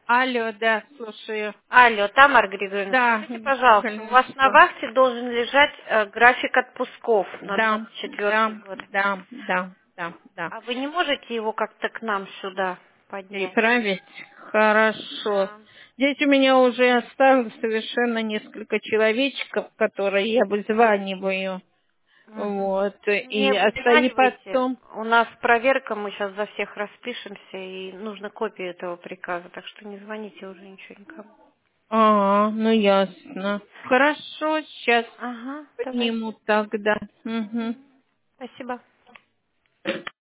Алло, да, слушаю. Алло, Тамара Григорьевна, Да, скажите, пожалуйста, у вас на что? вахте должен лежать график отпусков на Да, 24 да, год. да. А вы не можете его как-то к нам сюда поднять? Переправить? Хорошо. Да. Здесь у меня уже осталось совершенно несколько человечков, которые я вызваниваю. Мгм. Вот. Не И вызванивайте. потом... У нас проверка, мы сейчас за всех распишемся, и нужно копию этого приказа, так что не звоните уже ничего никому. Ну ясно. Хорошо, сейчас Ага, давайте. подниму тогда. Угу. Спасибо.